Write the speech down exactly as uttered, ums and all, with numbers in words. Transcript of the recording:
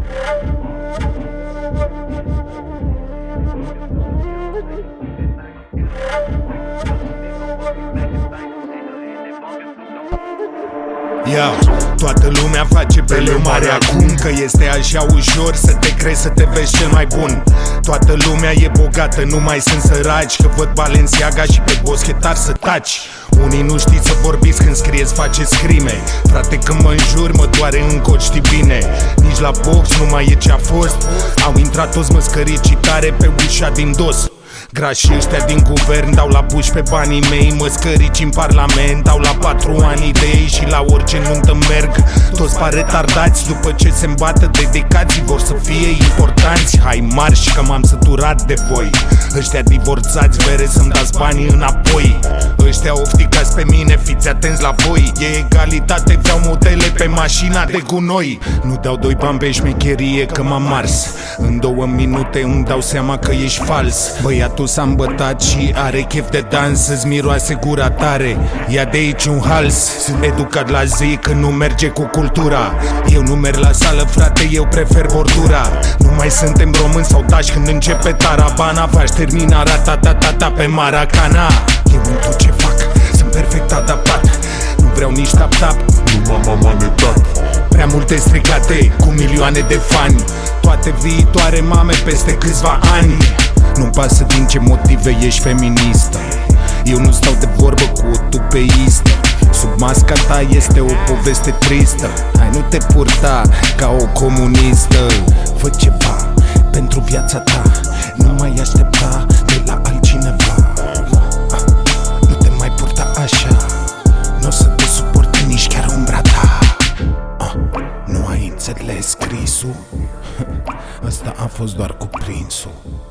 Ia, toată lumea face pe mare acum, că este așa ușor să te crezi, să te vezi cel mai bun. Toată lumea e bogată, nu mai sunt săraci, că văd Balenciaga și pe boschetar să taci. Unii nu știți să vorbiți când scrieți, faceți crime. Frate, când mă înjuri, mă doare în cot, știi bine. Nici la box nu mai e ce-a fost. Au intrat toți măscăricii tare pe ușa din dos. Grașii ăștia din guvern dau la buși pe banii mei. Măscărici în parlament dau la patru ani idei și la orice nuntă merg. Toți par retardați după ce se îmbată dedicații, vor să fie importanți. Hai marș că m-am săturat de voi. Ăștia divorțați vere să-mi dați banii înapoi. Ăștia ofticați pe mine, fiți atenți la voi. E egalitate, vreau modele pe mașina de gunoi. Nu dau doi bani pe șmecherie că m-am mars. În două minute îmi dau seama că ești fals. Băiatul s-a îmbătat și are chef de dans. Îți miroase gura tare, ia de aici un hals. Sunt educat la zi că nu merge cu cultura. Eu nu merg la sală, frate, eu prefer bordura. Nu mai suntem români sau tași când începe tarabana. V-aș termina ratatatata pe Maracana. Eu în tot ce fac, sunt perfect adaptat. Nu vreau nici tap-tap, nu m-am amanetat. Prea multe strigate, cu milioane de fani. Toate viitoare mame peste câțiva ani. Nu-mi pasă din ce motive ești feministă. Eu nu stau de vorbă cu o tupeistă. Sub masca ta este o poveste tristă. Hai, nu te purta ca o comunistă. Fă ceva pentru viața ta, nu mai aștepta de la altcineva. Nu te mai purta așa, n-o să te suporte nici chiar umbra ta. Nu ai înțeles scrisul? Ăsta a fost doar cuprinsul.